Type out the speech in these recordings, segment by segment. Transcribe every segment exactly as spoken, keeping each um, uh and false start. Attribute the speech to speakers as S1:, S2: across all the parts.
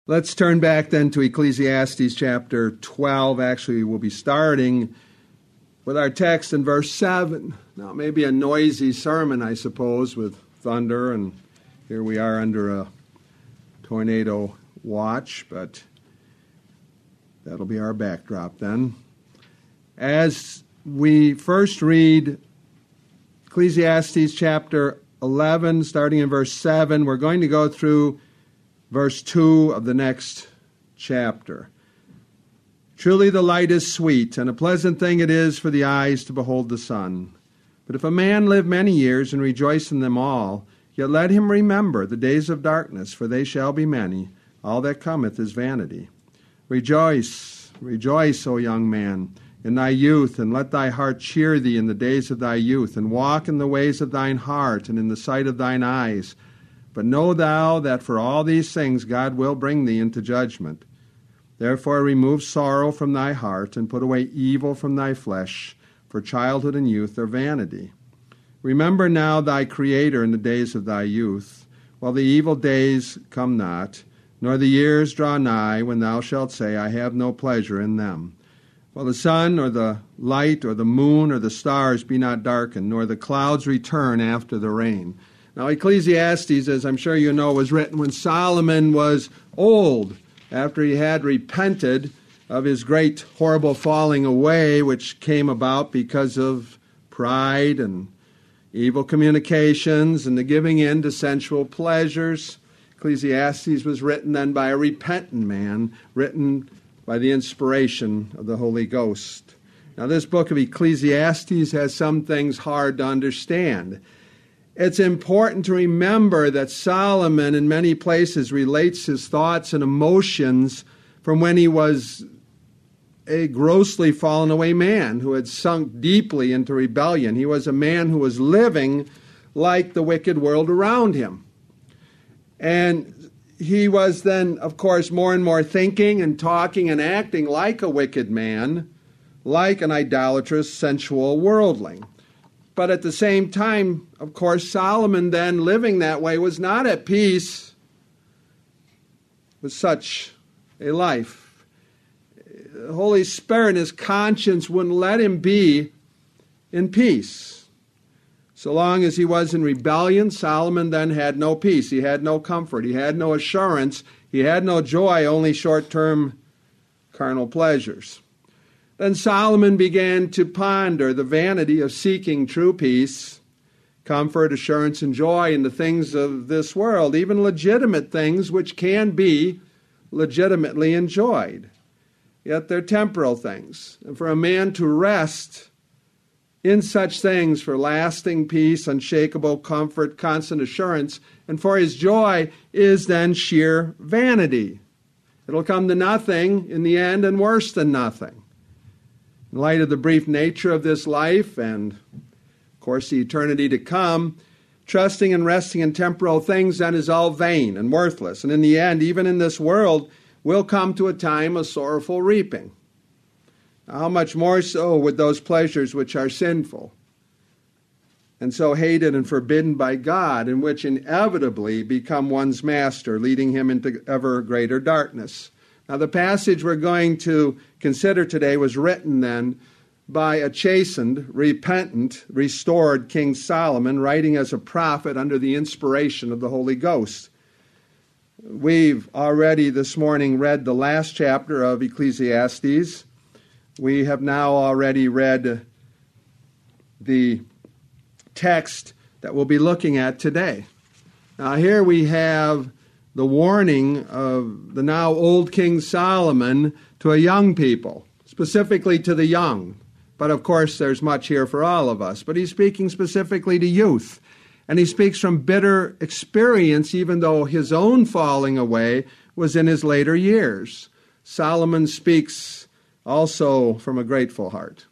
S1: Let's turn back then to Ecclesiastes chapter twelve. Actually, we'll be starting with our text in verse seven. Now, it may be a noisy sermon, I suppose, with thunder, and here we are under a tornado watch, but that'll be our backdrop then. As we first read Ecclesiastes chapter eleven, starting in verse seven, we're going to go through verse two of the next chapter. Truly the light is sweet, and a pleasant thing it is for the eyes to behold the sun. But if a man live many years and rejoice in them all, yet let him remember the days of darkness, for they shall be many. All that cometh is vanity. Rejoice, rejoice, O young man, in thy youth, and let thy heart cheer thee in the days of thy youth, and walk in the ways of thine heart, and in the sight of thine eyes. But know thou that for all these things God will bring thee into judgment. Therefore remove sorrow from thy heart, and put away evil from thy flesh, for childhood and youth are vanity. Remember now thy Creator in the days of thy youth, while the evil days come not, nor the years draw nigh, when thou shalt say, I have no pleasure in them. While the sun, or the light, or the moon, or the stars be not darkened, nor the clouds return after the rain. Now, Ecclesiastes, as I'm sure you know, was written when Solomon was old, after he had repented of his great, horrible falling away, which came about because of pride and evil communications and the giving in to sensual pleasures. Ecclesiastes was written then by a repentant man, written by the inspiration of the Holy Ghost. Now, this book of Ecclesiastes has some things hard to understand. It's important to remember that Solomon in many places relates his thoughts and emotions from when he was a grossly fallen away man who had sunk deeply into rebellion. He was a man who was living like the wicked world around him. And he was then, of course, more and more thinking and talking and acting like a wicked man, like an idolatrous, sensual worldling. But at the same time, of course, Solomon then living that way was not at peace with such a life. The Holy Spirit in his conscience wouldn't let him be in peace. So long as he was in rebellion, Solomon then had no peace. He had no comfort. He had no assurance. He had no joy, only short-term carnal pleasures. Then Solomon began to ponder the vanity of seeking true peace, comfort, assurance, and joy in the things of this world, even legitimate things which can be legitimately enjoyed. Yet they're temporal things. And for a man to rest in such things for lasting peace, unshakable comfort, constant assurance, and for his joy is then sheer vanity. It'll come to nothing in the end, and worse than nothing. In light of the brief nature of this life and, of course, the eternity to come, trusting and resting in temporal things then is all vain and worthless. And in the end, even in this world, will come to a time of sorrowful reaping. Now, how much more so with those pleasures which are sinful and so hated and forbidden by God, and which inevitably become one's master, leading him into ever greater darkness. Now, the passage we're going to consider today was written then by a chastened, repentant, restored King Solomon, writing as a prophet under the inspiration of the Holy Ghost. We've already this morning read the last chapter of Ecclesiastes. We have now already read the text that we'll be looking at today. Now, here we have the warning of the now old King Solomon to a young people, specifically to the young. But of course, there's much here for all of us. But he's speaking specifically to youth. And he speaks from bitter experience, even though his own falling away was in his later years. Solomon speaks also from a grateful heart,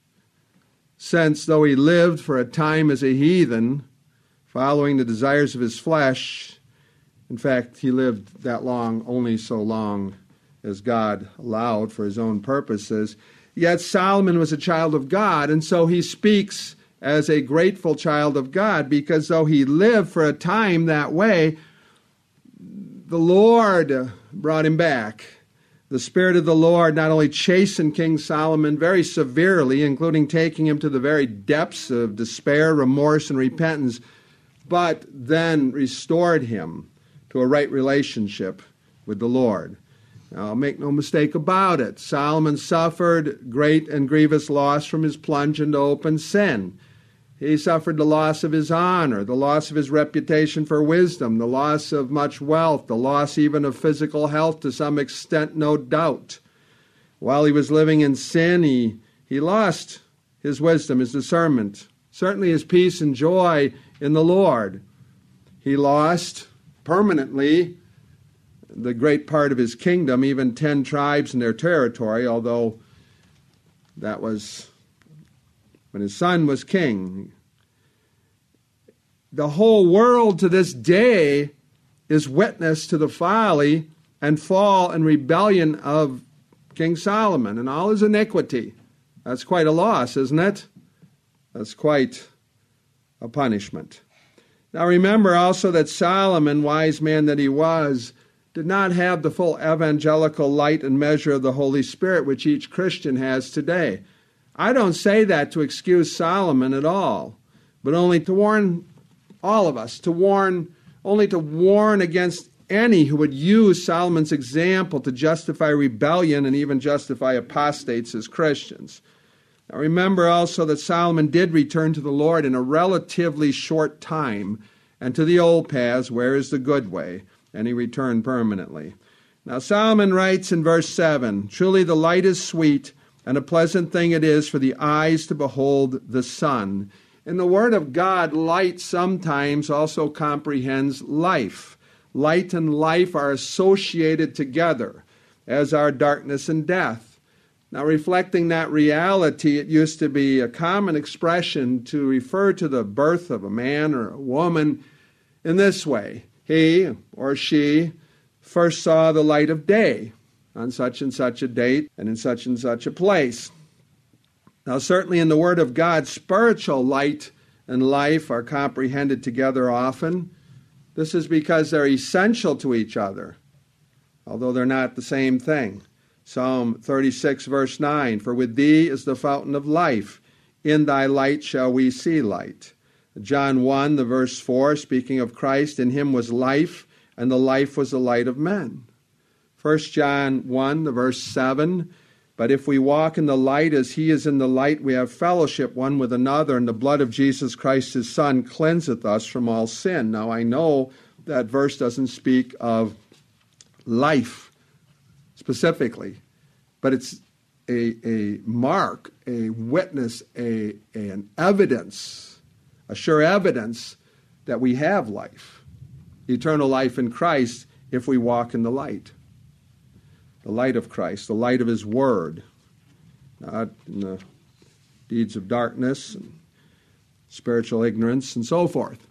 S1: since though he lived for a time as a heathen, following the desires of his flesh, in fact, he lived that long, only so long as God allowed for his own purposes. Yet Solomon was a child of God, and so he speaks as a grateful child of God, because though he lived for a time that way, the Lord brought him back. The Spirit of the Lord not only chastened King Solomon very severely, including taking him to the very depths of despair, remorse, and repentance, but then restored him to a right relationship with the Lord. Now, make no mistake about it, Solomon suffered great and grievous loss from his plunge into open sin. He suffered the loss of his honor, the loss of his reputation for wisdom, the loss of much wealth, the loss even of physical health to some extent, no doubt. While he was living in sin, he, he lost his wisdom, his discernment, certainly his peace and joy in the Lord. He lost permanently the great part of his kingdom, even ten tribes in their territory, although that was when his son was king. The whole world to this day is witness to the folly and fall and rebellion of King Solomon and all his iniquity. That's quite a loss, isn't it? That's quite a punishment. Now remember also that Solomon, wise man that he was, did not have the full evangelical light and measure of the Holy Spirit which each Christian has today. I don't say that to excuse Solomon at all, but only to warn all of us, to warn, only to warn against any who would use Solomon's example to justify rebellion and even justify apostates as Christians. Now remember also that Solomon did return to the Lord in a relatively short time, and to the old paths, where is the good way, and he returned permanently. Now Solomon writes in verse seven, "Truly the light is sweet, and a pleasant thing it is for the eyes to behold the sun." In the Word of God, light sometimes also comprehends life. Light and life are associated together, as are darkness and death. Now, reflecting that reality, it used to be a common expression to refer to the birth of a man or a woman in this way. He or she first saw the light of day on such and such a date and in such and such a place. Now, certainly in the Word of God, spiritual light and life are comprehended together often. This is because they're essential to each other, although they're not the same thing. Psalm thirty-six, verse nine, "For with thee is the fountain of life. In thy light shall we see light." John one, the verse four, speaking of Christ, "In him was life, and the life was the light of men." First John one, the verse seven, "But if we walk in the light as he is in the light, we have fellowship one with another, and the blood of Jesus Christ his Son cleanseth us from all sin." Now I know that verse doesn't speak of life specifically, but it's a, a mark, a witness, a, a, an evidence, a sure evidence that we have life, eternal life in Christ, if we walk in the light. The light of Christ, the light of his word, not in the deeds of darkness and spiritual ignorance and so forth.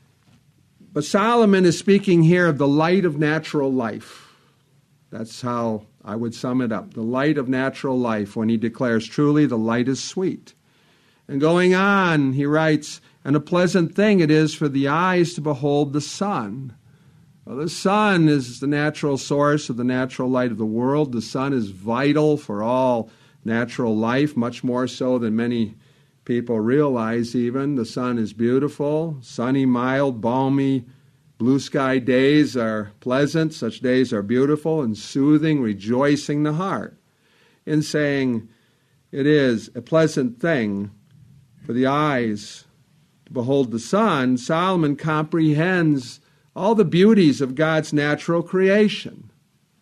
S1: But Solomon is speaking here of the light of natural life. That's how I would sum it up, the light of natural life, when he declares, "Truly the light is sweet." And going on, he writes, "And a pleasant thing it is for the eyes to behold the sun." Well, the sun is the natural source of the natural light of the world. The sun is vital for all natural life, much more so than many people realize even. The sun is beautiful, sunny, mild, balmy, blue sky days are pleasant. Such days are beautiful and soothing, rejoicing the heart. In saying it is a pleasant thing for the eyes to behold the sun, Solomon comprehends all the beauties of God's natural creation.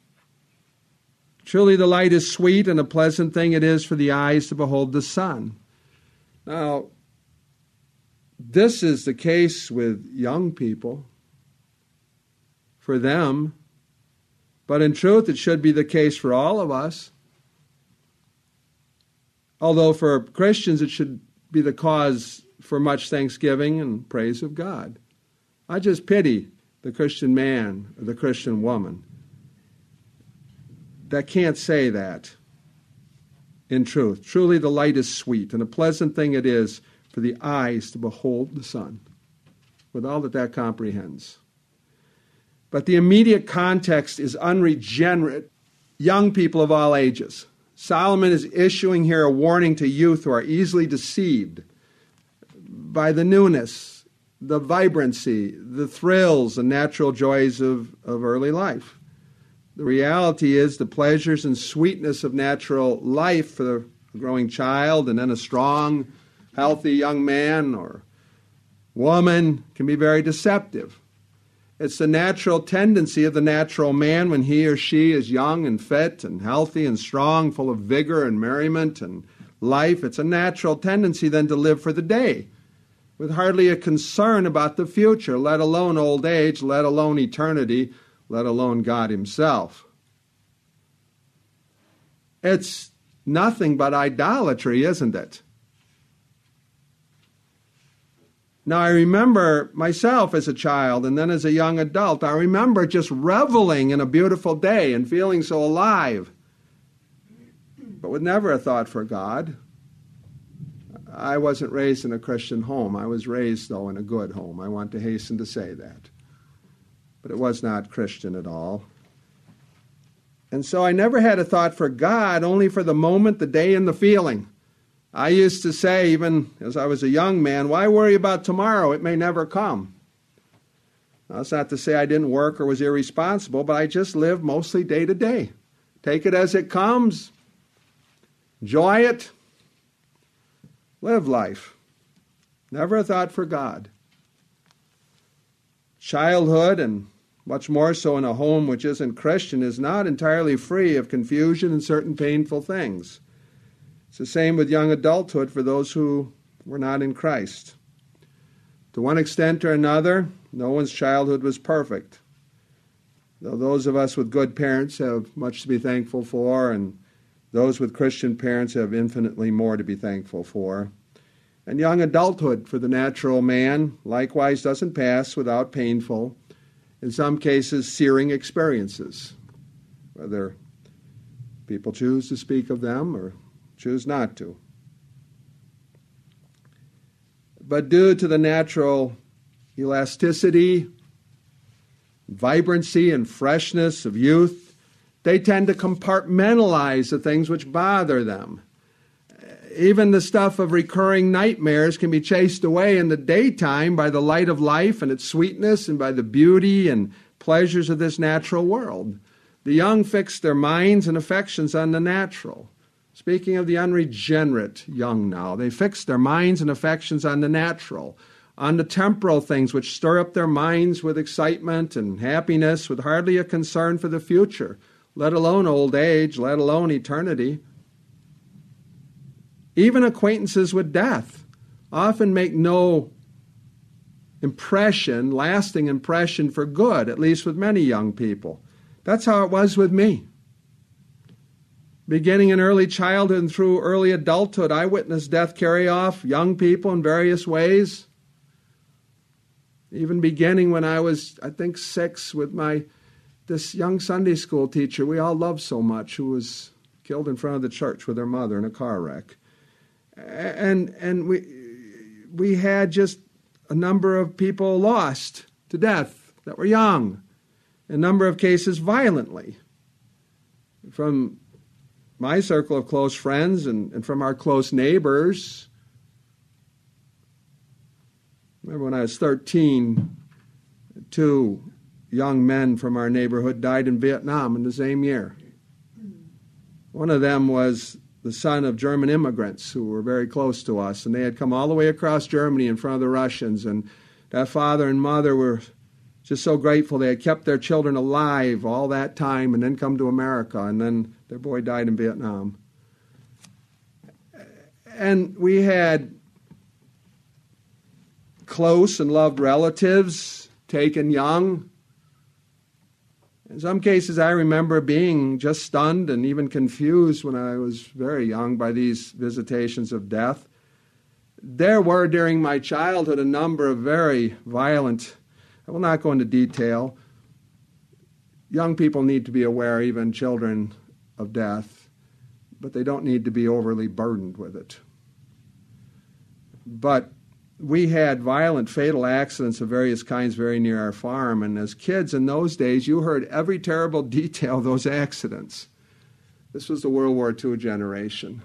S1: Truly the light is sweet, and a pleasant thing it is for the eyes to behold the sun. Now, this is the case with young people, for them, but in truth it should be the case for all of us. Although for Christians it should be the cause for much thanksgiving and praise of God. I just pity the Christian man or the Christian woman that can't say that in truth. Truly the light is sweet, and a pleasant thing it is for the eyes to behold the sun, with all that that comprehends. But the immediate context is unregenerate young people of all ages. Solomon is issuing here a warning to youth who are easily deceived by the newness, the vibrancy, the thrills and natural joys of, of early life. The reality is the pleasures and sweetness of natural life for the growing child and then a strong, healthy young man or woman can be very deceptive. It's the natural tendency of the natural man when he or she is young and fit and healthy and strong, full of vigor and merriment and life. It's a natural tendency then to live for the day with hardly a concern about the future, let alone old age, let alone eternity, let alone God himself. It's nothing but idolatry, isn't it? Now, I remember myself as a child and then as a young adult, I remember just reveling in a beautiful day and feeling so alive, but with never a thought for God. I wasn't raised in a Christian home. I was raised, though, in a good home. I want to hasten to say that. But it was not Christian at all. And so I never had a thought for God, only for the moment, the day, and the feeling. I used to say, even as I was a young man, why worry about tomorrow? It may never come. Now, that's not to say I didn't work or was irresponsible, but I just lived mostly day to day. Take it as it comes. Enjoy it. Live life. Never a thought for God. Childhood, and much more so in a home which isn't Christian, is not entirely free of confusion and certain painful things. It's the same with young adulthood for those who were not in Christ. To one extent or another, no one's childhood was perfect. Though those of us with good parents have much to be thankful for, and those with Christian parents have infinitely more to be thankful for. And young adulthood for the natural man likewise doesn't pass without painful, in some cases searing experiences, whether people choose to speak of them or choose not to. But due to the natural elasticity, vibrancy, and freshness of youth, they tend to compartmentalize the things which bother them. Even the stuff of recurring nightmares can be chased away in the daytime by the light of life and its sweetness and by the beauty and pleasures of this natural world. The young fix their minds and affections on the natural. Speaking of the unregenerate young now, they fix their minds and affections on the natural, on the temporal things which stir up their minds with excitement and happiness, with hardly a concern for the future, let alone old age, let alone eternity. Even acquaintances with death often make no impression, lasting impression for good, at least with many young people. That's how it was with me. Beginning in early childhood and through early adulthood, I witnessed death carry off young people in various ways. Even beginning when I was, I think, six, with my this young Sunday school teacher we all loved so much, who was killed in front of the church with her mother in a car wreck. And and we we had just a number of people lost to death that were young, a number of cases violently. From my circle of close friends and, and from our close neighbors. Remember when I was thirteen, two young men from our neighborhood died in Vietnam in the same year. One of them was the son of German immigrants who were very close to us, and they had come all the way across Germany in front of the Russians, and that father and mother were just so grateful they had kept their children alive all that time and then come to America, and then their boy died in Vietnam. And we had close and loved relatives taken young. In some cases, I remember being just stunned and even confused when I was very young by these visitations of death. There were, during my childhood, a number of very violent, I will not go into detail. Young people need to be aware, even children, of death, but they don't need to be overly burdened with it. But we had violent, fatal accidents of various kinds very near our farm. And as kids in those days, you heard every terrible detail of those accidents. This was the World War Two generation.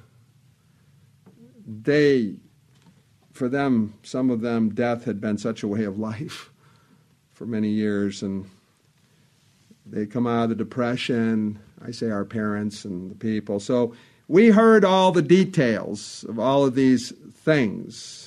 S1: They, for them, some of them, death had been such a way of life for many years. And they come out of the Depression, I say our parents and the people. So we heard all the details of all of these things.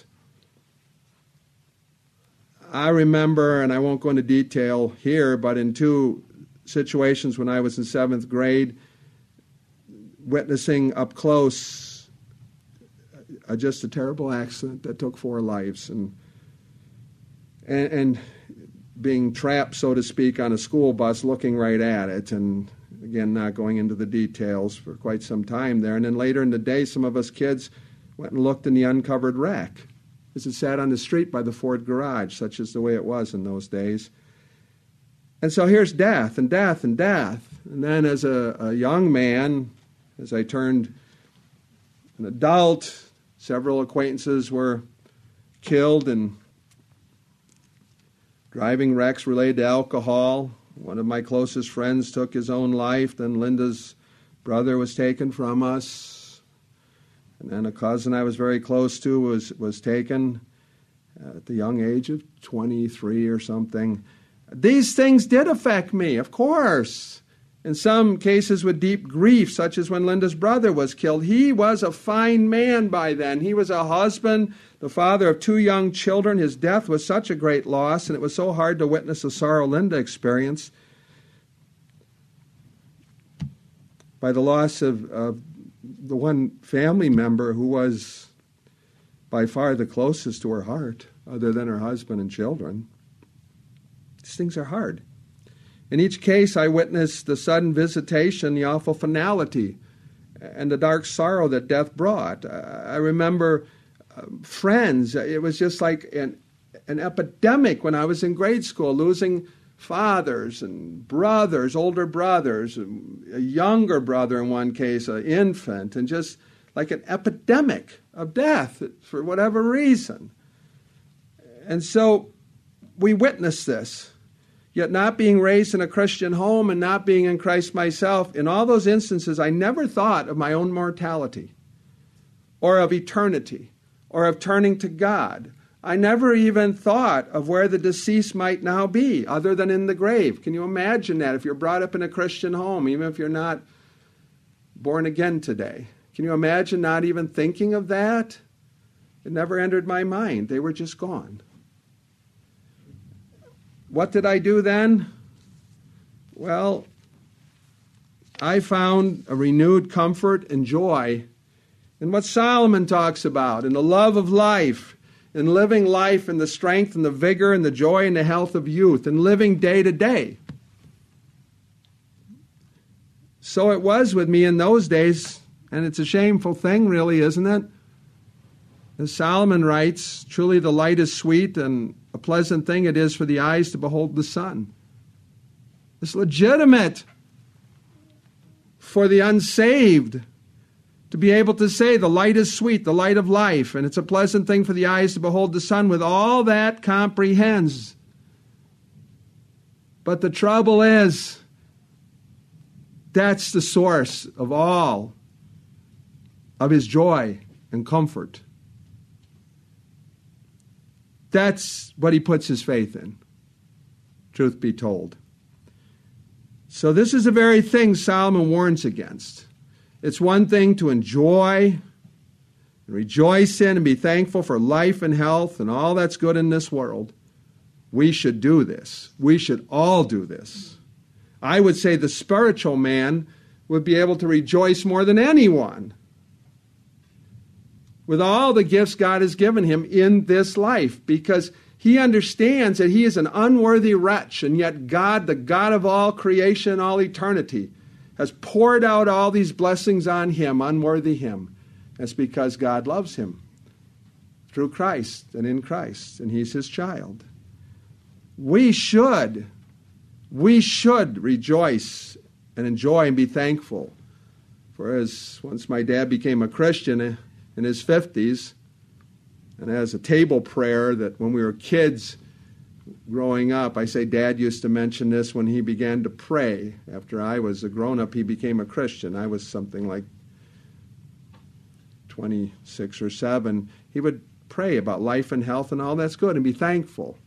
S1: I remember, and I won't go into detail here, but in two situations when I was in seventh grade, witnessing up close uh, just a terrible accident that took four lives, and, and and being trapped, so to speak, on a school bus, looking right at it, and again, not going into the details for quite some time there. And then later in the day, some of us kids went and looked in the uncovered wreck as it sat on the street by the Ford garage, such is the way it was in those days. And so here's death and death and death. And then as a, a young man, as I turned an adult, several acquaintances were killed in driving wrecks related to alcohol. One of my closest friends took his own life. Then Linda's brother was taken from us. And then a cousin I was very close to was, was taken at the young age of twenty-three or something. These things did affect me, of course. In some cases with deep grief, such as when Linda's brother was killed. He was a fine man by then. He was a husband, the father of two young children. His death was such a great loss, and it was so hard to witness the sorrow Linda experienced by the loss of, of the one family member who was by far the closest to her heart, other than her husband and children. These things are hard. In each case, I witnessed the sudden visitation, the awful finality, and the dark sorrow that death brought. I remember uh, friends. It was just like an, an epidemic when I was in grade school, losing fathers and brothers, older brothers, a younger brother in one case, an infant, and just like an epidemic of death for whatever reason. And so we witnessed this. Yet not being raised in a Christian home and not being in Christ myself, in all those instances, I never thought of my own mortality or of eternity or of turning to God. I never even thought of where the deceased might now be other than in the grave. Can you imagine that if you're brought up in a Christian home, even if you're not born again today? Can you imagine not even thinking of that? It never entered my mind. They were just gone. What did I do then? Well, I found a renewed comfort and joy in what Solomon talks about, in the love of life, in living life in the strength and the vigor and the joy and the health of youth, and living day to day. So it was with me in those days, and it's a shameful thing, really, isn't it? As Solomon writes, truly the light is sweet, and a pleasant thing it is for the eyes to behold the sun. It's legitimate for the unsaved to be able to say the light is sweet, the light of life, and it's a pleasant thing for the eyes to behold the sun with all that comprehends. But the trouble is, that's the source of all of his joy and comfort. That's what he puts his faith in, truth be told. So this is the very thing Solomon warns against. It's one thing to enjoy and rejoice in and be thankful for life and health and all that's good in this world. We should do this. We should all do this. I would say the spiritual man would be able to rejoice more than anyone with all the gifts God has given him in this life, because he understands that he is an unworthy wretch, and yet God, the God of all creation, all eternity, has poured out all these blessings on him, unworthy him. That's because God loves him through Christ and in Christ, and he's his child. We should, we should rejoice and enjoy and be thankful. For as once my dad became a Christian in his fifties, And as a table prayer that when we were kids growing up, I say Dad used to mention this when he began to pray. After I was a grown-up, he became a Christian. I was something like twenty-six or seven. He would pray about life and health and all that's good and be thankful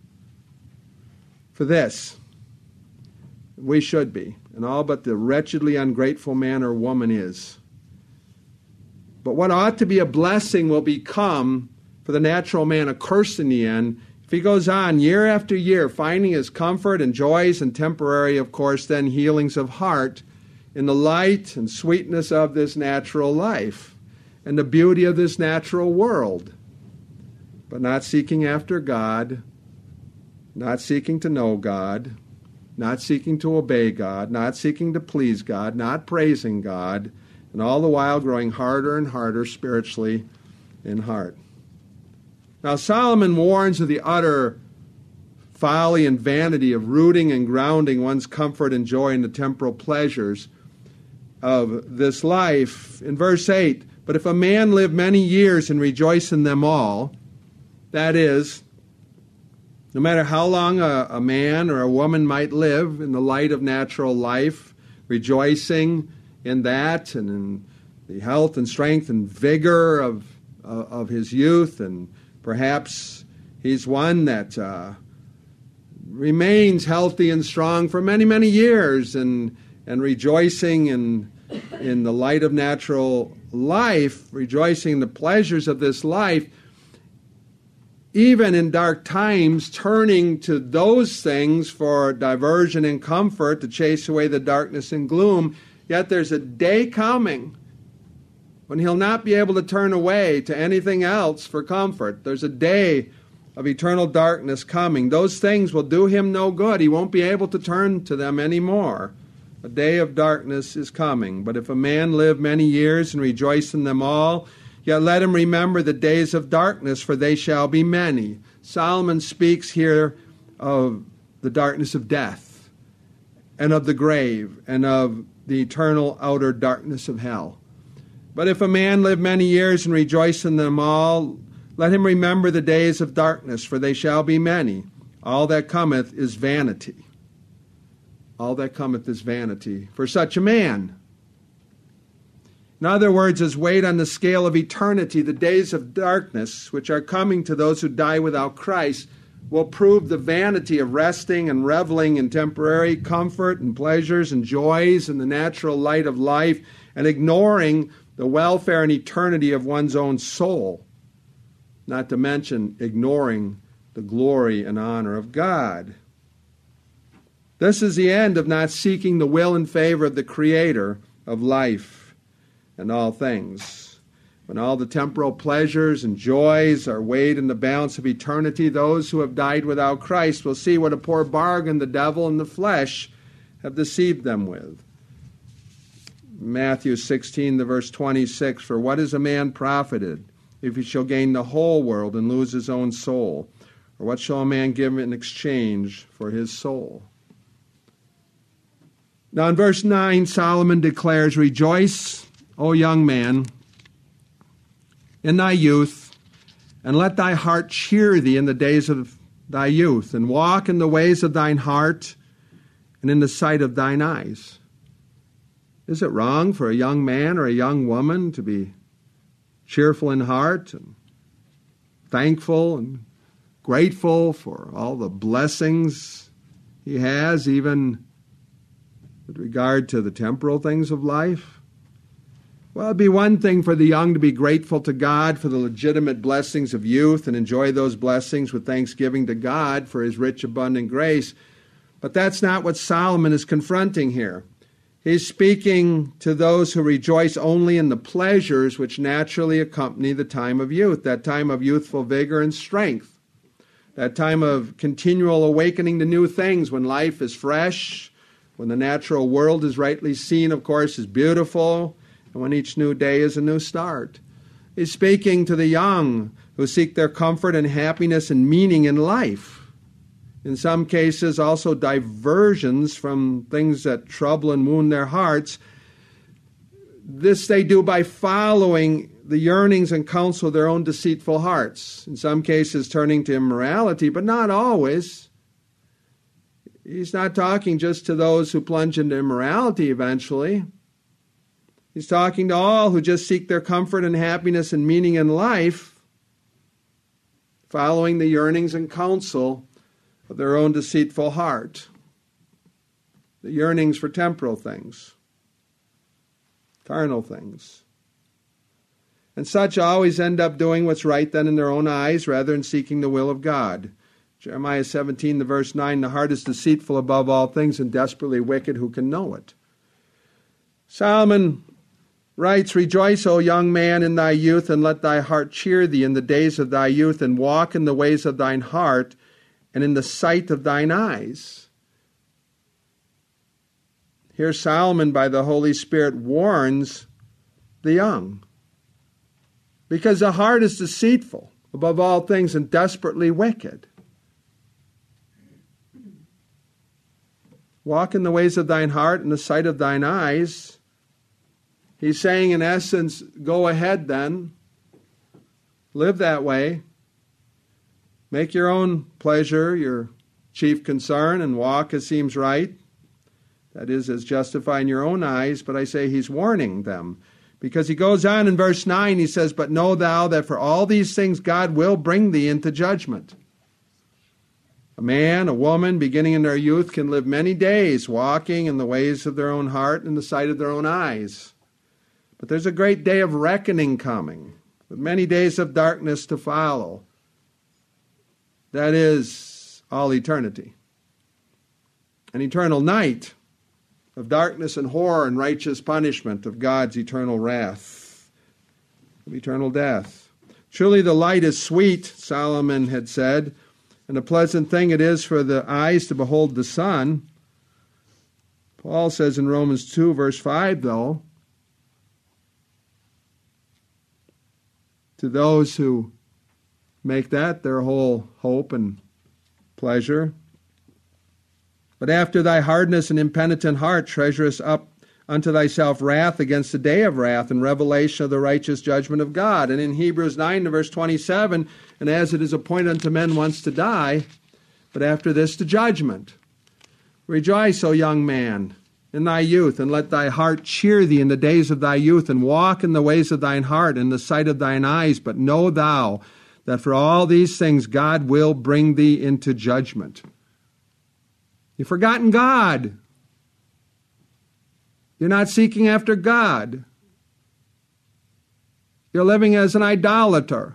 S1: for this. We should be. And all but the wretchedly ungrateful man or woman is. But what ought to be a blessing will become, for the natural man, a curse in the end. If he goes on year after year, finding his comfort and joys and temporary, of course, then healings of heart in the light and sweetness of this natural life and the beauty of this natural world, but not seeking after God, not seeking to know God, not seeking to obey God, not seeking to please God, not praising God, and all the while growing harder and harder spiritually in heart. Now, Solomon warns of the utter folly and vanity of rooting and grounding one's comfort and joy in the temporal pleasures of this life. In verse eight, but if a man live many years and rejoice in them all, that is, no matter how long a, a man or a woman might live in the light of natural life, rejoicing in that and in the health and strength and vigor of, uh, of his youth, and perhaps he's one that uh, remains healthy and strong for many, many years and, and rejoicing in, in the light of natural life, rejoicing in the pleasures of this life, even in dark times, turning to those things for diversion and comfort to chase away the darkness and gloom. Yet there's a day coming when he'll not be able to turn away to anything else for comfort. There's a day of eternal darkness coming. Those things will do him no good. He won't be able to turn to them anymore. A day of darkness is coming. But if a man live many years and rejoice in them all, yet let him remember the days of darkness, for they shall be many. Solomon speaks here of the darkness of death and of the grave and of the eternal outer darkness of hell. But if a man live many years and rejoice in them all, let him remember the days of darkness, for they shall be many. All that cometh is vanity. All that cometh is vanity for such a man. In other words, as weighed on the scale of eternity, the days of darkness, which are coming to those who die without Christ, will prove the vanity of resting and reveling in temporary comfort and pleasures and joys in the natural light of life, and ignoring the welfare and eternity of one's own soul, not to mention ignoring the glory and honor of God. This is the end of not seeking the will and favor of the Creator of life and all things. When all the temporal pleasures and joys are weighed in the balance of eternity, those who have died without Christ will see what a poor bargain the devil and the flesh have deceived them with. Matthew sixteen, the verse twenty-six, for what is a man profited if he shall gain the whole world and lose his own soul? Or what shall a man give in exchange for his soul? Now in verse nine, Solomon declares, rejoice, O young man, in thy youth, and let thy heart cheer thee in the days of thy youth, and walk in the ways of thine heart and in the sight of thine eyes. Is it wrong for a young man or a young woman to be cheerful in heart and thankful and grateful for all the blessings he has, even with regard to the temporal things of life? Well, it'd be one thing for the young to be grateful to God for the legitimate blessings of youth and enjoy those blessings with thanksgiving to God for his rich, abundant grace. But that's not what Solomon is confronting here. He's speaking to those who rejoice only in the pleasures which naturally accompany the time of youth, that time of youthful vigor and strength, that time of continual awakening to new things when life is fresh, when the natural world is rightly seen, of course, as beautiful, and when each new day is a new start. He's speaking to the young who seek their comfort and happiness and meaning in life. In some cases, also diversions from things that trouble and wound their hearts. This they do by following the yearnings and counsel of their own deceitful hearts. In some cases, turning to immorality, but not always. He's not talking just to those who plunge into immorality eventually. He's talking to all who just seek their comfort and happiness and meaning in life, following the yearnings and counsel of their own deceitful heart. The yearnings for temporal things, carnal things. And such always end up doing what's right then in their own eyes rather than seeking the will of God. Jeremiah seventeen, the verse nine, the heart is deceitful above all things and desperately wicked, who can know it? Solomon writes, rejoice, O young man, in thy youth, and let thy heart cheer thee in the days of thy youth, and walk in the ways of thine heart, and in the sight of thine eyes. Here Solomon, by the Holy Spirit, warns the young. Because the heart is deceitful above all things and desperately wicked. Walk in the ways of thine heart and the sight of thine eyes. He's saying, in essence, go ahead then. Live that way. Make your own pleasure your chief concern and walk as seems right. That is, as justified in your own eyes. But I say he's warning them. Because he goes on in verse nine, he says, but know thou that for all these things God will bring thee into judgment. A man, a woman, beginning in their youth, can live many days walking in the ways of their own heart and in the sight of their own eyes. But there's a great day of reckoning coming, with many days of darkness to follow. That is all eternity. An eternal night of darkness and horror and righteous punishment of God's eternal wrath, of eternal death. Truly the light is sweet, Solomon had said, and a pleasant thing it is for the eyes to behold the sun. Paul says in Romans two, verse five, though, to those who make that their whole hope and pleasure. But after thy hardness and impenitent heart treasurest up unto thyself wrath against the day of wrath and revelation of the righteous judgment of God. And in Hebrews nine, verse twenty-seven, and as it is appointed unto men once to die, but after this to judgment. Rejoice, O young man, in thy youth, and let thy heart cheer thee in the days of thy youth, and walk in the ways of thine heart, in the sight of thine eyes. But know thou that for all these things God will bring thee into judgment. You've forgotten God. You're not seeking after God. You're living as an idolater.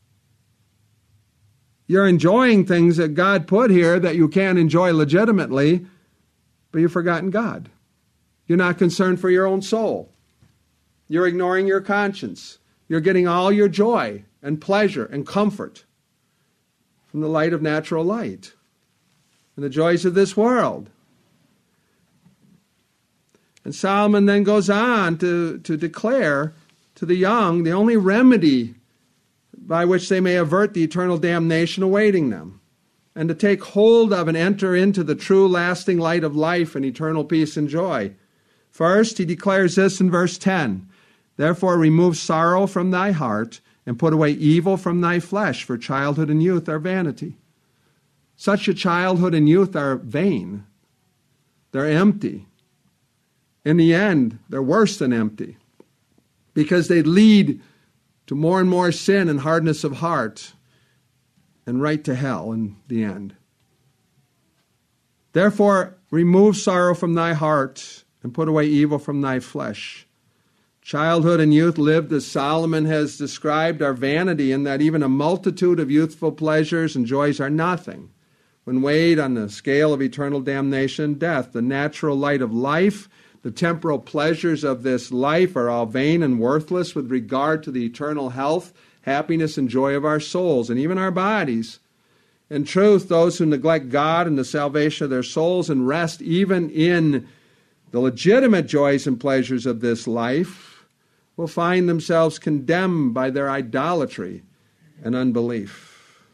S1: You're enjoying things that God put here that you can't enjoy legitimately, but you've forgotten God. You're not concerned for your own soul. You're ignoring your conscience. You're getting all your joy and pleasure and comfort from the light of natural light and the joys of this world. And Solomon then goes on to, to declare to the young the only remedy by which they may avert the eternal damnation awaiting them, and to take hold of and enter into the true lasting light of life and eternal peace and joy. First, he declares this in verse ten, therefore remove sorrow from thy heart, and put away evil from thy flesh, for childhood and youth are vanity. Such a childhood and youth are vain. They're empty. In the end, they're worse than empty, because they lead to more and more sin and hardness of heart, and right to hell in the end. Therefore, remove sorrow from thy heart, and put away evil from thy flesh. Childhood and youth lived as Solomon has described are vanity, in that even a multitude of youthful pleasures and joys are nothing when weighed on the scale of eternal damnation and death. The natural light of life, the temporal pleasures of this life are all vain and worthless with regard to the eternal health, happiness, and joy of our souls, and even our bodies. In truth, those who neglect God and the salvation of their souls and rest even in the legitimate joys and pleasures of this life will find themselves condemned by their idolatry and unbelief.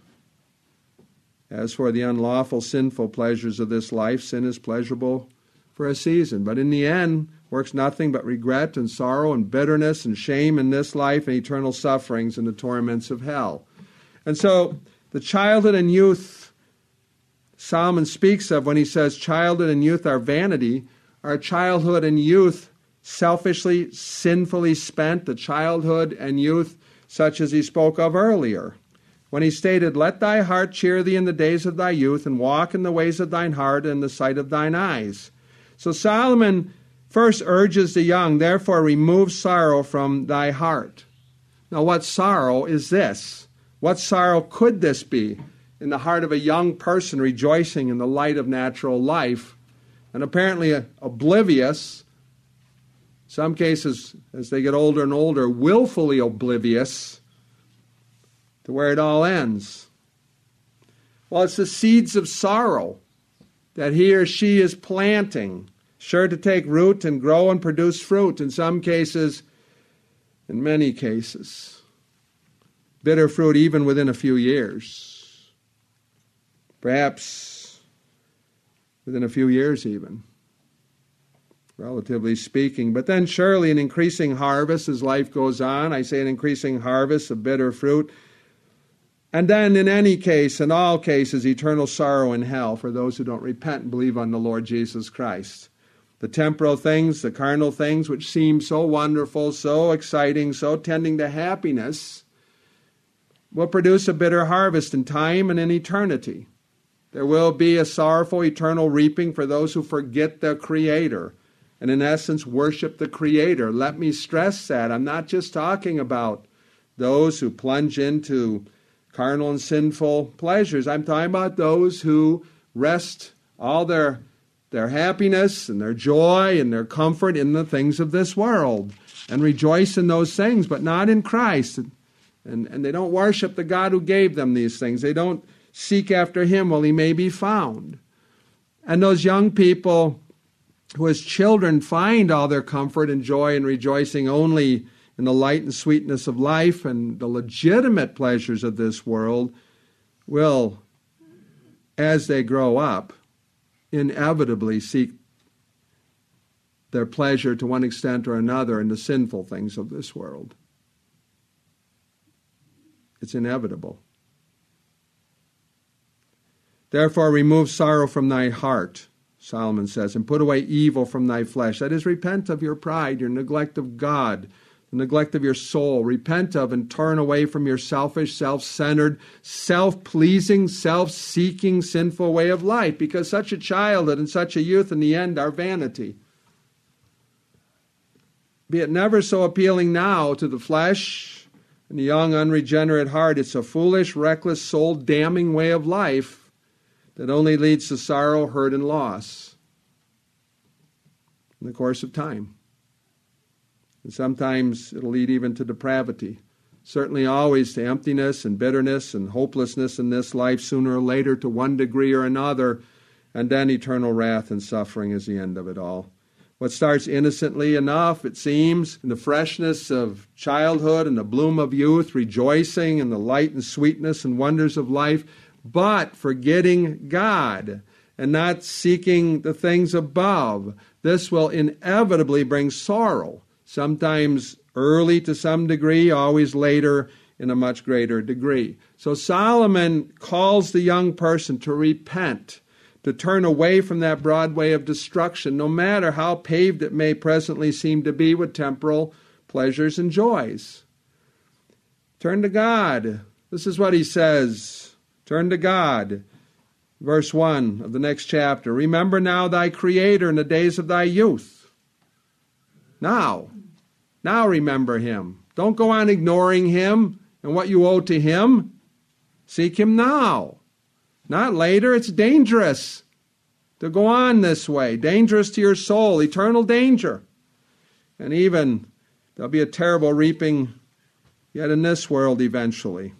S1: As for the unlawful, sinful pleasures of this life, sin is pleasurable for a season, but in the end works nothing but regret and sorrow and bitterness and shame in this life and eternal sufferings and the torments of hell. And so the childhood and youth Solomon speaks of when he says childhood and youth are vanity, are childhood and youth selfishly, sinfully spent, the childhood and youth such as he spoke of earlier, when he stated, "Let thy heart cheer thee in the days of thy youth, and walk in the ways of thine heart and in the sight of thine eyes." So Solomon first urges the young, therefore remove sorrow from thy heart. Now what sorrow is this? What sorrow could this be in the heart of a young person rejoicing in the light of natural life and apparently oblivious, some cases as they get older and older, willfully oblivious to where it all ends? Well, it's the seeds of sorrow that he or she is planting, sure to take root and grow and produce fruit, in some cases, in many cases. Bitter fruit even within a few years. Perhaps within a few years even, relatively speaking. But then surely an increasing harvest as life goes on. I say an increasing harvest of bitter fruit. And then in any case, in all cases, eternal sorrow in hell for those who don't repent and believe on the Lord Jesus Christ. The temporal things, the carnal things, which seem so wonderful, so exciting, so tending to happiness, will produce a bitter harvest in time and in eternity. There will be a sorrowful eternal reaping for those who forget their Creator and in essence worship the Creator. Let me stress that. I'm not just talking about those who plunge into carnal and sinful pleasures. I'm talking about those who rest all their, their happiness and their joy and their comfort in the things of this world and rejoice in those things, but not in Christ. And, and they don't worship the God who gave them these things. They don't seek after Him while He may be found. And those young people who as children find all their comfort and joy and rejoicing only in the light and sweetness of life and the legitimate pleasures of this world will, as they grow up, inevitably seek their pleasure to one extent or another in the sinful things of this world. It's inevitable. Therefore, remove sorrow from thy heart, Solomon says, and put away evil from thy flesh. That is, repent of your pride, your neglect of God, the neglect of your soul. Repent of and turn away from your selfish, self-centered, self-pleasing, self-seeking, sinful way of life, because such a childhood and such a youth in the end are vanity. Be it never so appealing now to the flesh and the young, unregenerate heart, it's a foolish, reckless, soul-damning way of life that only leads to sorrow, hurt, and loss in the course of time. And sometimes it'll lead even to depravity. Certainly always to emptiness and bitterness and hopelessness in this life, sooner or later to one degree or another, and then eternal wrath and suffering is the end of it all. What starts innocently enough, it seems, in the freshness of childhood and the bloom of youth, rejoicing in the light and sweetness and wonders of life, but forgetting God and not seeking the things above, this will inevitably bring sorrow, sometimes early to some degree, always later in a much greater degree. So Solomon calls the young person to repent, to turn away from that broad way of destruction, no matter how paved it may presently seem to be with temporal pleasures and joys. Turn to God. This is what he says. Turn to God. Verse one of the next chapter. Remember now thy Creator in the days of thy youth. Now. Now remember Him. Don't go on ignoring Him and what you owe to Him. Seek Him now. Not later. It's dangerous to go on this way. Dangerous to your soul. Eternal danger. And even there'll be a terrible reaping yet in this world eventually.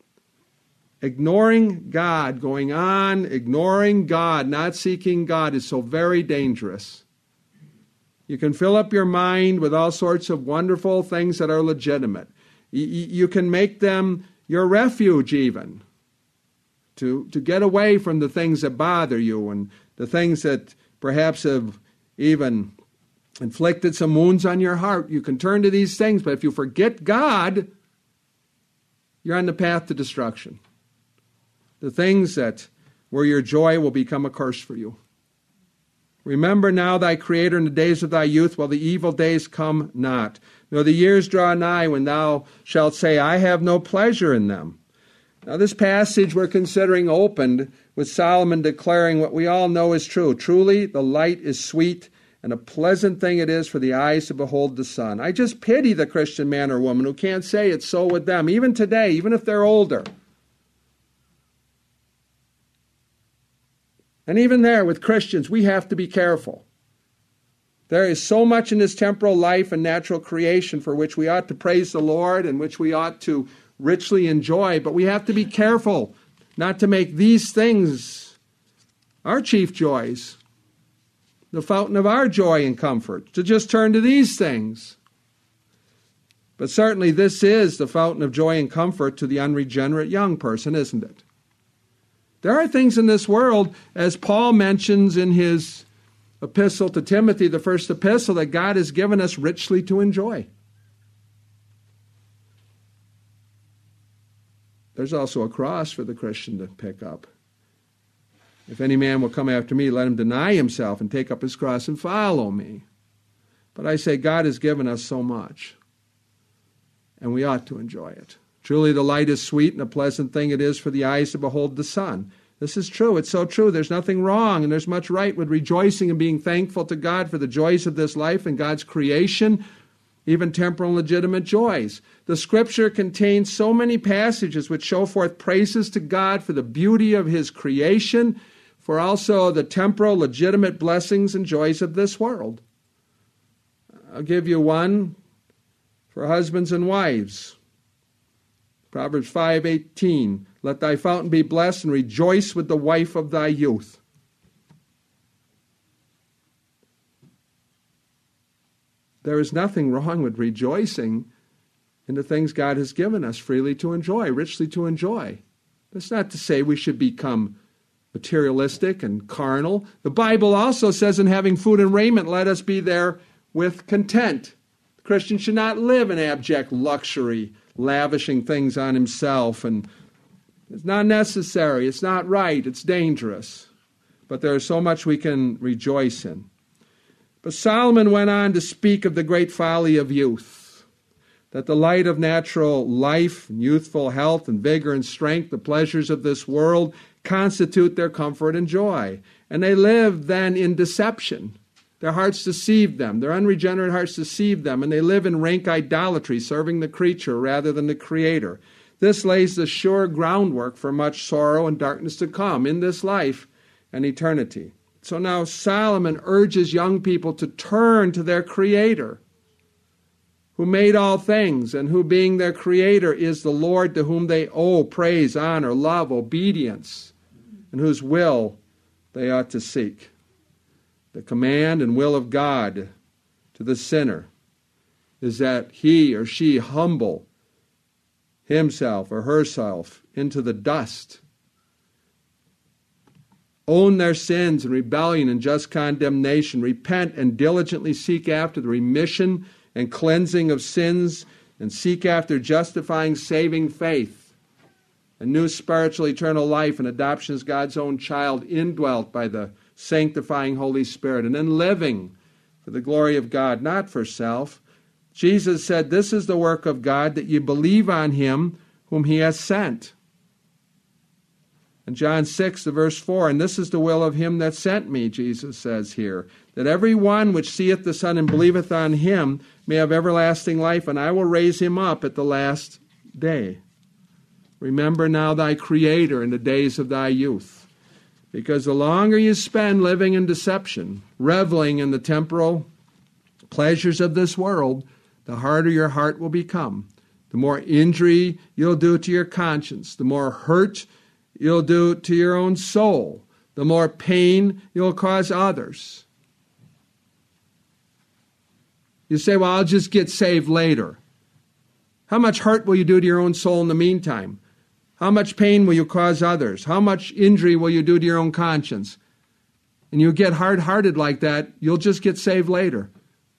S1: Ignoring God, going on, ignoring God, not seeking God is so very dangerous. You can fill up your mind with all sorts of wonderful things that are legitimate. You can make them your refuge even. To, to get away from the things that bother you and the things that perhaps have even inflicted some wounds on your heart. You can turn to these things, but if you forget God, you're on the path to destruction. The things that were your joy will become a curse for you. Remember now thy Creator in the days of thy youth, while the evil days come not, nor the years draw nigh, when thou shalt say, I have no pleasure in them. Now this passage we're considering opened with Solomon declaring what we all know is true. Truly, the light is sweet, and a pleasant thing it is for the eyes to behold the sun. I just pity the Christian man or woman who can't say it's so with them, even today, even if they're older. And even there, with Christians, we have to be careful. There is so much in this temporal life and natural creation for which we ought to praise the Lord and which we ought to richly enjoy, but we have to be careful not to make these things our chief joys, the fountain of our joy and comfort, to just turn to these things. But certainly this is the fountain of joy and comfort to the unregenerate young person, isn't it? There are things in this world, as Paul mentions in his epistle to Timothy, the first epistle, that God has given us richly to enjoy. There's also a cross for the Christian to pick up. If any man will come after me, let him deny himself and take up his cross and follow me. But I say God has given us so much, and we ought to enjoy it. Truly the light is sweet, and a pleasant thing it is for the eyes to behold the sun. This is true. It's so true. There's nothing wrong, and there's much right with rejoicing and being thankful to God for the joys of this life and God's creation, even temporal and legitimate joys. The Scripture contains so many passages which show forth praises to God for the beauty of His creation, for also the temporal, legitimate blessings and joys of this world. I'll give you one for husbands and wives. Proverbs five eighteen, let thy fountain be blessed, and rejoice with the wife of thy youth. There is nothing wrong with rejoicing in the things God has given us freely to enjoy, richly to enjoy. That's not to say we should become materialistic and carnal. The Bible also says, in having food and raiment, let us be there with content. The Christian should not live in abject luxury, lavishing things on himself. And it's not necessary. It's not right. It's dangerous. But there is so much we can rejoice in. But Solomon went on to speak of the great folly of youth, that the light of natural life, and youthful health and vigor and strength, the pleasures of this world, constitute their comfort and joy. And they live then in deception. Their hearts deceive them. Their unregenerate hearts deceive them, and they live in rank idolatry, serving the creature rather than the Creator. This lays the sure groundwork for much sorrow and darkness to come in this life and eternity. So now Solomon urges young people to turn to their Creator, who made all things, and who, being their Creator, is the Lord to whom they owe praise, honor, love, obedience, and whose will they ought to seek. The command and will of God to the sinner is that he or she humble himself or herself into the dust, own their sins and rebellion and just condemnation, repent and diligently seek after the remission and cleansing of sins, and seek after justifying, saving faith, a new spiritual eternal life and adoption as God's own child, indwelt by the sanctifying Holy Spirit, and then living for the glory of God, not for self. Jesus said, this is the work of God, that you believe on Him whom He has sent. In John six, the verse four, and this is the will of Him that sent me, Jesus says here, that every one which seeth the Son and believeth on Him may have everlasting life, and I will raise him up at the last day. Remember now thy Creator in the days of thy youth, because the longer you spend living in deception, reveling in the temporal pleasures of this world, the harder your heart will become. The more injury you'll do to your conscience, the more hurt you'll do to your own soul, the more pain you'll cause others. You say, well, I'll just get saved later. How much hurt will you do to your own soul in the meantime? How much pain will you cause others? How much injury will you do to your own conscience? And you get hard-hearted like that, you'll just get saved later.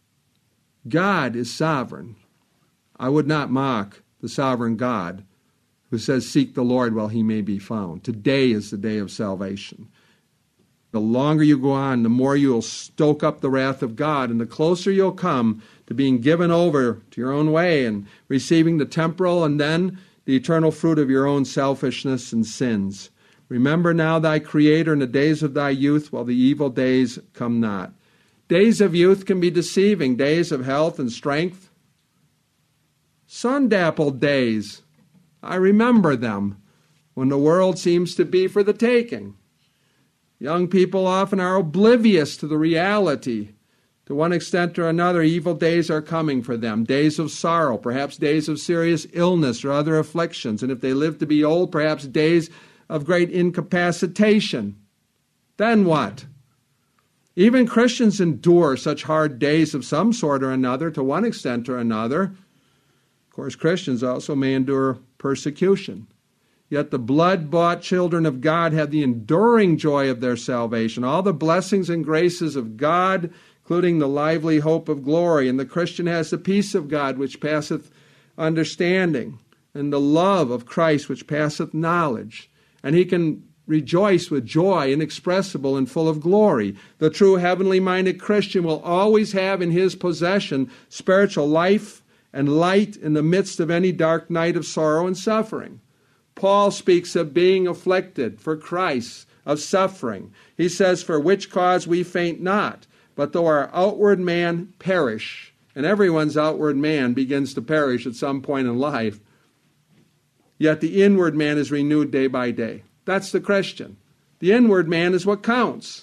S1: God is sovereign. I would not mock the sovereign God who says, seek the Lord while he may be found. Today is the day of salvation. The longer you go on, the more you'll stoke up the wrath of God, and the closer you'll come to being given over to your own way and receiving the temporal and then the eternal fruit of your own selfishness and sins. Remember now thy Creator in the days of thy youth, while the evil days come not. Days of youth can be deceiving, days of health and strength. Sun-dappled days, I remember them, when the world seems to be for the taking. Young people often are oblivious to the reality. To one extent or another, evil days are coming for them. Days of sorrow, perhaps days of serious illness or other afflictions. And if they live to be old, perhaps days of great incapacitation. Then what? Even Christians endure such hard days of some sort or another, to one extent or another. Of course, Christians also may endure persecution. Yet the blood-bought children of God have the enduring joy of their salvation, all the blessings and graces of God, including the lively hope of glory. And the Christian has the peace of God which passeth understanding, and the love of Christ which passeth knowledge. And he can rejoice with joy inexpressible and full of glory. The true heavenly-minded Christian will always have in his possession spiritual life and light in the midst of any dark night of sorrow and suffering. Paul speaks of being afflicted for Christ, of suffering. He says, for which cause we faint not, but though our outward man perish, and everyone's outward man begins to perish at some point in life, yet the inward man is renewed day by day. That's the Christian. The inward man is what counts.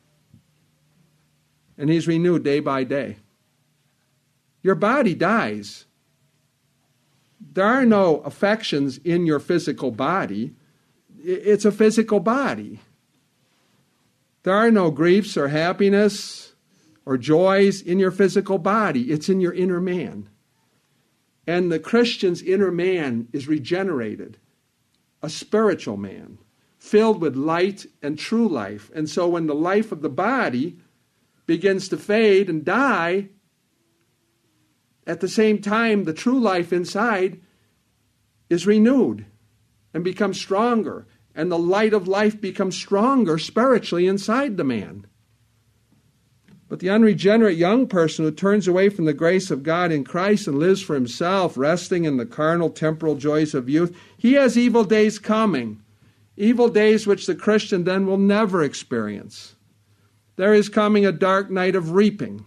S1: And he's renewed day by day. Your body dies. There are no affections in your physical body. It's a physical body. There are no griefs or happiness or joys in your physical body. It's in your inner man. And the Christian's inner man is regenerated, a spiritual man, filled with light and true life. And so when the life of the body begins to fade and die, at the same time, the true life inside is renewed and becomes stronger. And the light of life becomes stronger spiritually inside the man. But the unregenerate young person who turns away from the grace of God in Christ and lives for himself, resting in the carnal, temporal joys of youth, he has evil days coming. Evil days which the Christian then will never experience. There is coming a dark night of reaping.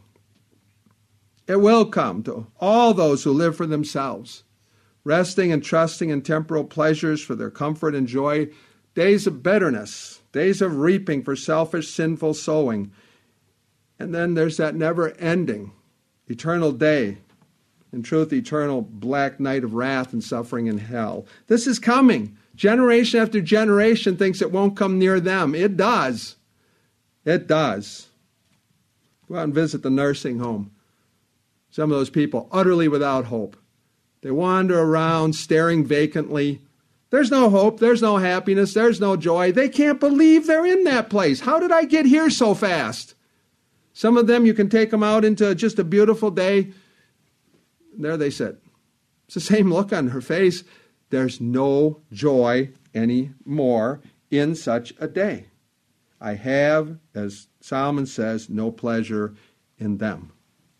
S1: It will come to all those who live for themselves, resting and trusting in temporal pleasures for their comfort and joy, days of bitterness, days of reaping for selfish, sinful sowing. And then there's that never-ending, eternal day, in truth, eternal black night of wrath and suffering in hell. This is coming. Generation after generation thinks it won't come near them. It does. It does. Go out and visit the nursing home. Some of those people utterly without hope. They wander around staring vacantly. There's no hope. There's no happiness. There's no joy. They can't believe they're in that place. How did I get here so fast? Some of them, you can take them out into just a beautiful day. There they sit. It's the same look on her face. There's no joy anymore in such a day. I have, as Solomon says, no pleasure in them.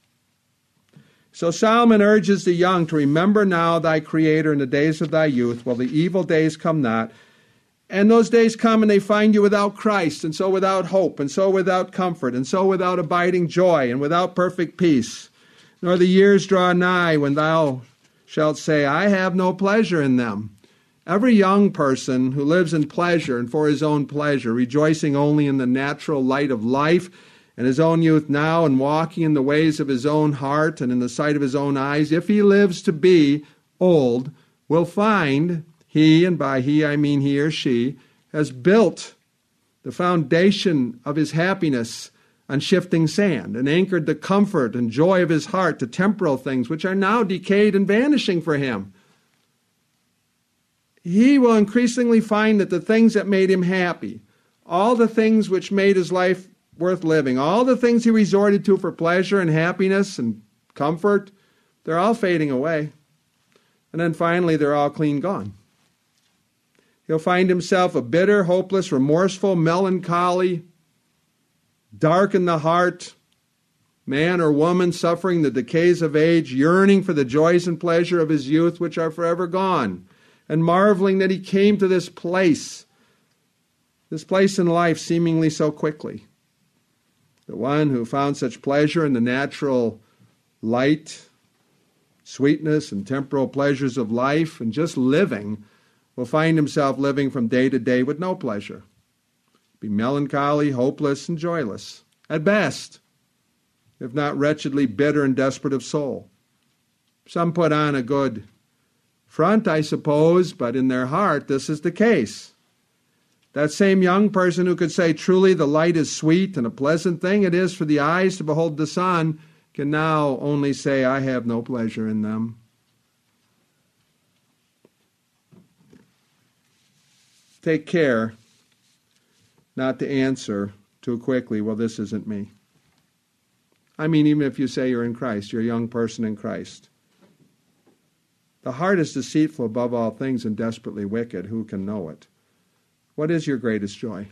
S1: So Solomon urges the young to remember now thy Creator in the days of thy youth, while the evil days come not. And those days come and they find you without Christ, and so without hope, and so without comfort, and so without abiding joy, and without perfect peace. Nor the years draw nigh when thou shalt say, I have no pleasure in them. Every young person who lives in pleasure and for his own pleasure, rejoicing only in the natural light of life, and his own youth now, and walking in the ways of his own heart and in the sight of his own eyes, if he lives to be old, will find he, and by he I mean he or she, has built the foundation of his happiness on shifting sand, and anchored the comfort and joy of his heart to temporal things which are now decayed and vanishing for him. He will increasingly find that the things that made him happy, all the things which made his life worth living, all the things he resorted to for pleasure and happiness and comfort, they're all fading away. And then finally, they're all clean gone. He'll find himself a bitter, hopeless, remorseful, melancholy, dark in the heart, man or woman suffering the decays of age, yearning for the joys and pleasure of his youth which are forever gone, and marveling that he came to this place, this place in life seemingly so quickly. The one who found such pleasure in the natural light, sweetness, and temporal pleasures of life and just living will find himself living from day to day with no pleasure. Be melancholy, hopeless, and joyless, at best, if not wretchedly bitter and desperate of soul. Some put on a good front, I suppose, but in their heart this is the case. That same young person who could say, truly the light is sweet and a pleasant thing it is for the eyes to behold the sun, can now only say, I have no pleasure in them. Take care not to answer too quickly, well, this isn't me. I mean, even if you say you're in Christ, you're a young person in Christ. The heart is deceitful above all things and desperately wicked. Who can know it? What is your greatest joy?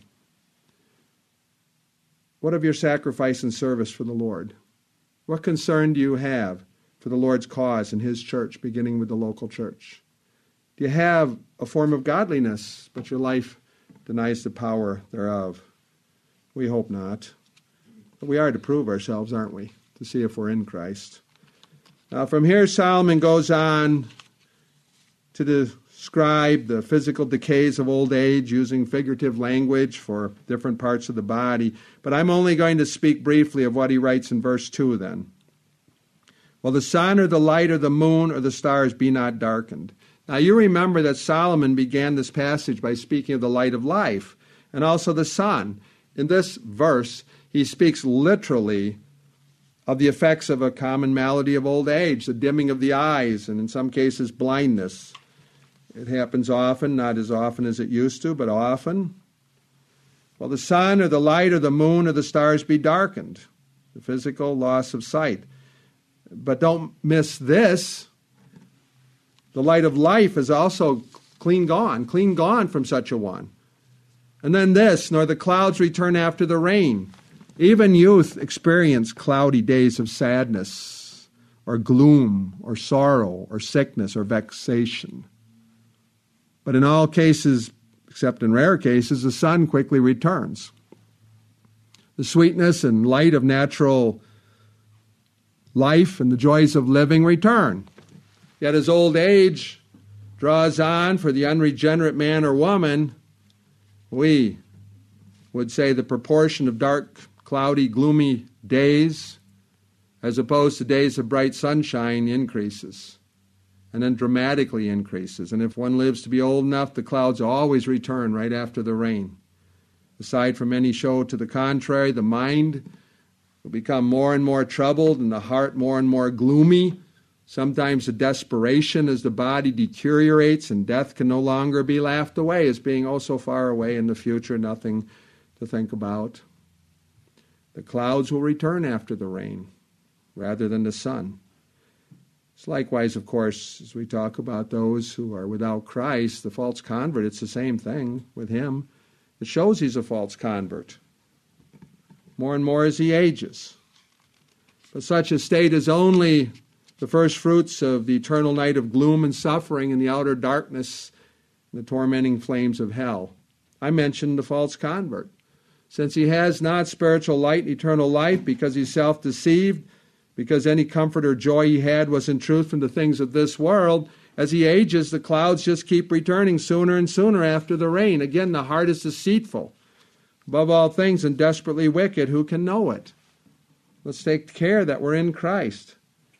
S1: What of your sacrifice and service for the Lord? What concern do you have for the Lord's cause and his church, beginning with the local church? Do you have a form of godliness, but your life denies the power thereof? We hope not. But we are to prove ourselves, aren't we? To see if we're in Christ. Now from here, Solomon goes on to describe the physical decays of old age using figurative language for different parts of the body. But I'm only going to speak briefly of what he writes in verse two then. Well, the sun or the light or the moon or the stars be not darkened. Now you remember that Solomon began this passage by speaking of the light of life and also the sun. In this verse, he speaks literally of the effects of a common malady of old age, the dimming of the eyes, and in some cases blindness. It happens often, not as often as it used to, but often. Well, the sun or the light or the moon or the stars be darkened, the physical loss of sight. But don't miss this. The light of life is also clean gone, clean gone from such a one. And then this, nor the clouds return after the rain. Even youth experience cloudy days of sadness, or gloom, or sorrow, or sickness, or vexation. But in all cases, except in rare cases, the sun quickly returns. The sweetness and light of natural life and the joys of living return. Yet as old age draws on for the unregenerate man or woman, we would say the proportion of dark, cloudy, gloomy days as opposed to days of bright sunshine increases, and then dramatically increases. And if one lives to be old enough, the clouds always return right after the rain. Aside from any show to the contrary, the mind will become more and more troubled and the heart more and more gloomy. Sometimes a desperation as the body deteriorates and death can no longer be laughed away as being oh so far away in the future, nothing to think about. The clouds will return after the rain rather than the sun. It's likewise, of course, as we talk about those who are without Christ, the false convert, it's the same thing with him. It shows he's a false convert more and more as he ages. But such a state is only the first fruits of the eternal night of gloom and suffering in the outer darkness and the tormenting flames of hell. I mentioned the false convert. Since he has not spiritual light and eternal life, because he's self-deceived, because any comfort or joy he had was in truth from the things of this world, as he ages, the clouds just keep returning sooner and sooner after the rain. Again, the heart is deceitful, above all things, and desperately wicked. Who can know it? Let's take care that we're in Christ.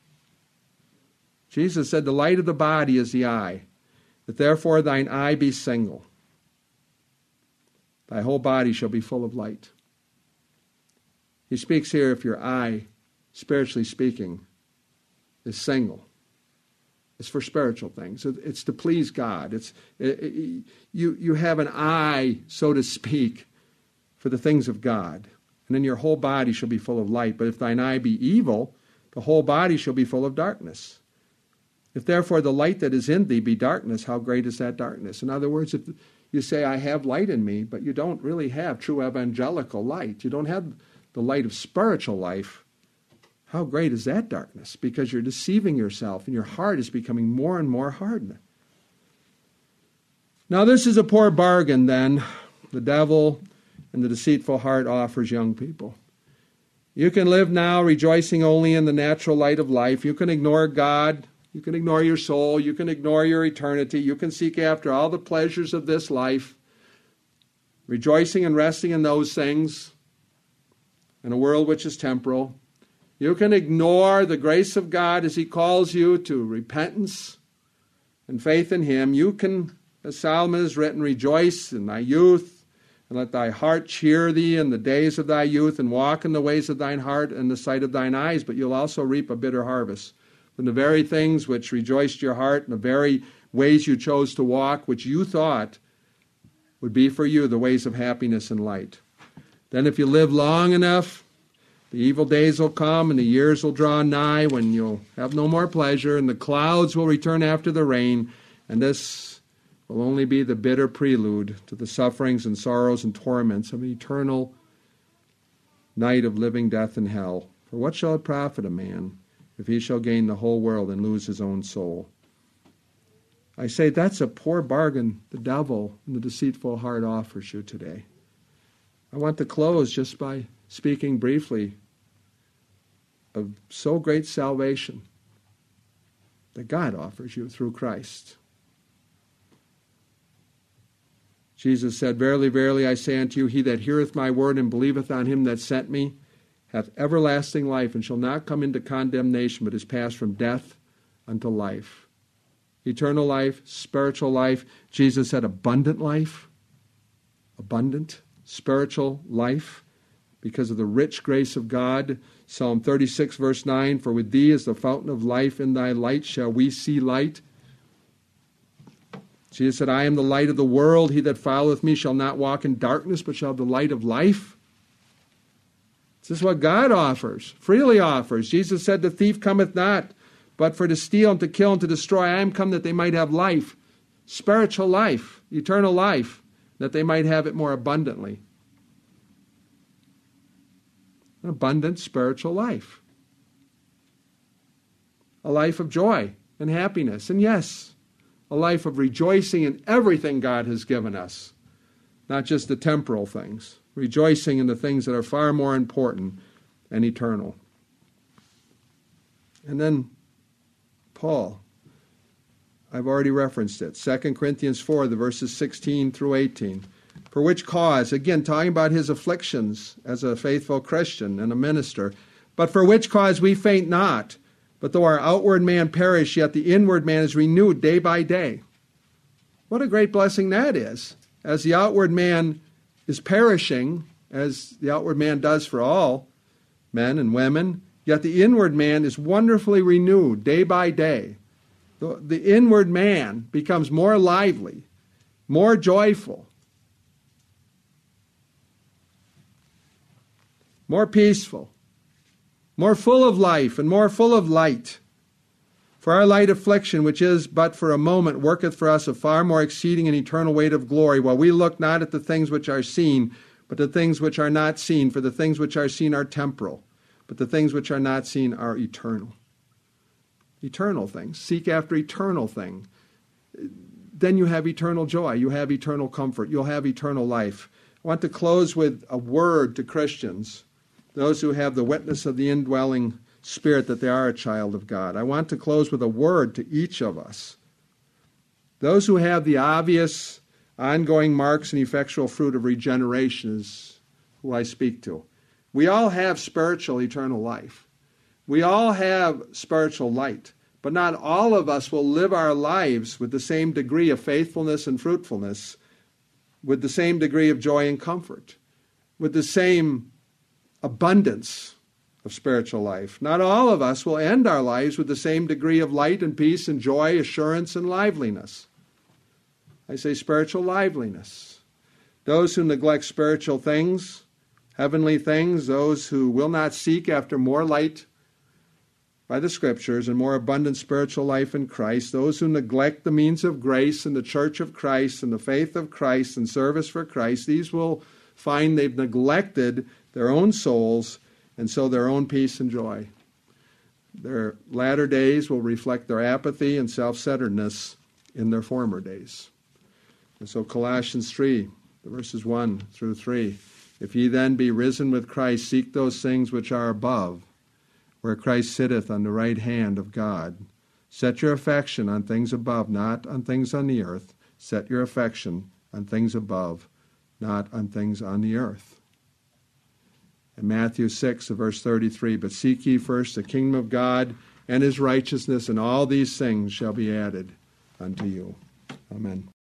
S1: Jesus said, the light of the body is the eye, that therefore thine eye be single. Thy whole body shall be full of light. He speaks here if your eye, spiritually speaking, is single. It's for spiritual things. It's to please God. It's it, it, you, you have an eye, so to speak, for the things of God. And then your whole body shall be full of light. But if thine eye be evil, the whole body shall be full of darkness. If therefore the light that is in thee be darkness, how great is that darkness? In other words, if you say, I have light in me, but you don't really have true evangelical light, you don't have the light of spiritual life, how great is that darkness? Because you're deceiving yourself and your heart is becoming more and more hardened. Now this is a poor bargain then the devil and the deceitful heart offers young people. You can live now rejoicing only in the natural light of life. You can ignore God. You can ignore your soul. You can ignore your eternity. You can seek after all the pleasures of this life, rejoicing and resting in those things in a world which is temporal. You can ignore the grace of God as He calls you to repentance and faith in Him. You can, as Solomon has written, rejoice in thy youth, and let thy heart cheer thee in the days of thy youth, and walk in the ways of thine heart and the sight of thine eyes. But you'll also reap a bitter harvest from the very things which rejoiced your heart, and the very ways you chose to walk, which you thought would be for you the ways of happiness and light. Then if you live long enough, the evil days will come and the years will draw nigh when you'll have no more pleasure, and the clouds will return after the rain, and this will only be the bitter prelude to the sufferings and sorrows and torments of an eternal night of living death and hell. For what shall it profit a man if he shall gain the whole world and lose his own soul? I say that's a poor bargain the devil and the deceitful heart offers you today. I want to close just by speaking briefly of so great salvation that God offers you through Christ. Jesus said, Verily, verily, I say unto you, he that heareth my word and believeth on him that sent me hath everlasting life, and shall not come into condemnation, but is passed from death unto life. Eternal life, spiritual life. Jesus said abundant life, abundant spiritual life, because of the rich grace of God. Psalm thirty-six, verse nine, For with thee is the fountain of life, in thy light shall we see light. Jesus said, I am the light of the world. He that followeth me shall not walk in darkness, but shall have the light of life. This is what God offers, freely offers. Jesus said, the thief cometh not, but for to steal and to kill and to destroy. I am come that they might have life, spiritual life, eternal life, that they might have it more abundantly. An abundant spiritual life. A life of joy and happiness. And yes, a life of rejoicing in everything God has given us. Not just the temporal things. Rejoicing in the things that are far more important and eternal. And then Paul, I've already referenced it. Second Corinthians four, the verses sixteen through eighteen. For which cause, again, talking about his afflictions as a faithful Christian and a minister, but for which cause we faint not, but though our outward man perish, yet the inward man is renewed day by day. What a great blessing that is. As the outward man is perishing, as the outward man does for all men and women, yet the inward man is wonderfully renewed day by day. The, the inward man becomes more lively, more joyful, more peaceful, more full of life, and more full of light. For our light affliction, which is but for a moment, worketh for us a far more exceeding and eternal weight of glory, while we look not at the things which are seen, but the things which are not seen. For the things which are seen are temporal, but the things which are not seen are eternal. Eternal things. Seek after eternal things. Then you have eternal joy. You have eternal comfort. You'll have eternal life. I want to close with a word to Christians, those who have the witness of the indwelling Spirit that they are a child of God. I want to close with a word to each of us. Those who have the obvious ongoing marks and effectual fruit of regeneration is who I speak to. We all have spiritual eternal life. We all have spiritual light, but not all of us will live our lives with the same degree of faithfulness and fruitfulness, with the same degree of joy and comfort, with the same abundance of spiritual life. Not all of us will end our lives with the same degree of light and peace and joy, assurance and liveliness. I say spiritual liveliness. Those who neglect spiritual things, heavenly things, those who will not seek after more light by the Scriptures and more abundant spiritual life in Christ, those who neglect the means of grace and the church of Christ and the faith of Christ and service for Christ, these will find they've neglected their own souls and so their own peace and joy. Their latter days will reflect their apathy and self-centeredness in their former days. And so Colossians three, verses one through three, if ye then be risen with Christ, seek those things which are above, where Christ sitteth on the right hand of God. Set your affection on things above, not on things on the earth. Set your affection on things above, not on things on the earth. In Matthew six, verse thirty-three, but seek ye first the kingdom of God and his righteousness, and all these things shall be added unto you. Amen.